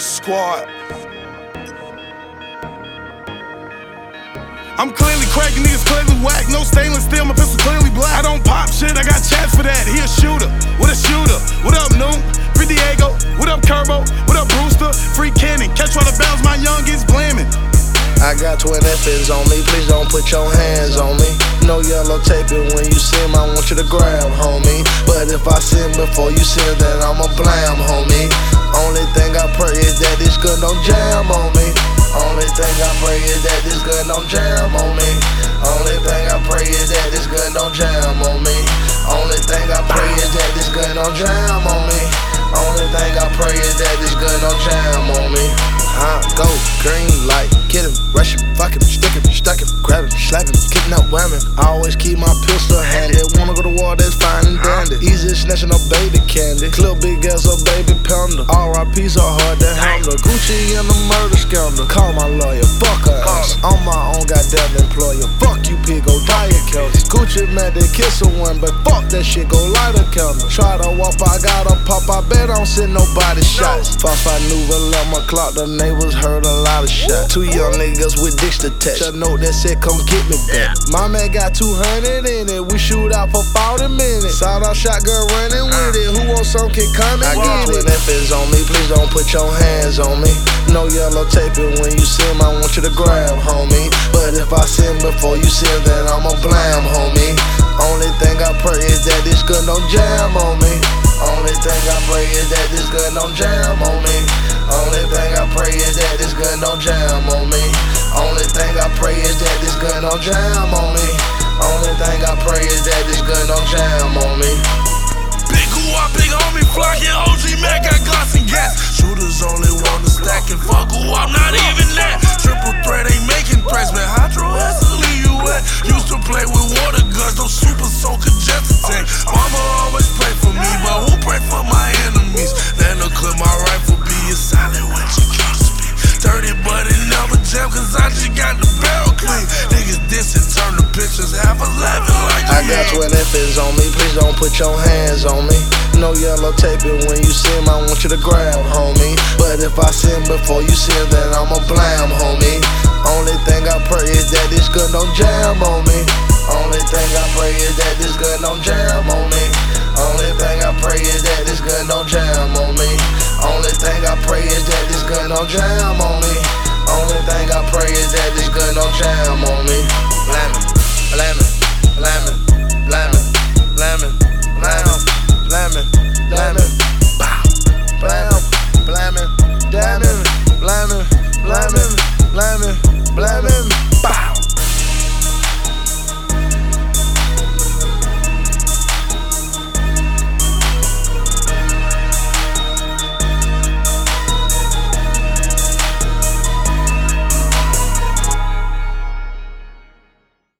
Squad. I'm clearly cracking, niggas clearly whack. No stainless steel, my pistol clearly black. I don't pop shit, I got chats for that. He a shooter, with a shooter. What up, Noom? Free Diego. What up, Kerbo? What up, Brewster? Free Cannon. Catch all the bells, my youngins blaming. I got twin F's on me, please don't put your hands on me. No yellow taping when you see him, I want you to grab, homie. But if I see him before you see him, then I'ma blam, homie. Only thing I pray is that this gun don't jam on me. Only thing I pray is that this gun don't jam on me. Only thing I pray is that this gun don't jam on me. Only thing I pray is that this gun don't jam on me. Only thing I pray is that this gun don't jam on me. Go green light, get him, rush him, fuck him, stick him, stuck him, grab him, slap him, kidnap women. I always keep my pistol handy. Wanna go to war, that's fine and dandy. Easy snatching up baby candy. Clip big ass a baby pounder. RIPs are hard to handle. Gucci and the murder scandal. Call my lawyer, fuck her ass. I'm my own goddamn employer. Fuck you, pig, go diet killers. Gucci mad they kiss a one, but fuck that shit, go light a candle. Try to walk, I gotta pop. I bet I don't send nobody shots. Fast I knew 11 o'clock, the neighbors heard a lot of shots. Two young niggas with dicks attached. A note that said, come get me back. My man got 200 in it. We shoot out for 40 minutes. Sawed off shotgun running with it. Who wants some can come and get it. I got twin F's on me, please don't put your hands on me. No yellow taping when you see him, I want you to grab, homie. But if I see him before you see him, then I'ma blam, homie. Only thing I pray is that this gun don't jam on me. Only thing I pray is that this gun don't jam on me. Only thing I pray is that this gun don't jam on me. Only thing I pray is that this gun don't jam on me. Only thing I pray is that this gun don't jam on me. Big Ooh-Ah, big homie, flocking OG Mac, got gloss and gas. Shooters only want to stack and fuck Ooh-Ah, not even that. Triple threat ain't making threats, man. Hydro has to leave you wet. Used to play with water guns, those super soaker congested tank. Mama always pray for me, but who pray for my enemies? Let her clip my rifle, be a silent when she comes to me. Dirty, but it never jam, cause I just got the barrel clean. Niggas diss and turn the pictures half 11 like I got twin F's on me, please don't put your hands on me. No yellow taping when you see him, I want you to grab, homie. But if I see him before you see him, then I'ma blam, homie. Only thing I pray is that this gun don't jam on me. Only thing I pray is that this gun don't jam on me. Only thing I pray is that this gun don't jam on me. Only thing I pray is that this gun don't jam on me. Only thing I pray is that this gun don't jam on me. Blammin', blammin', blammin', blammin', blammin', blammin', blammin'.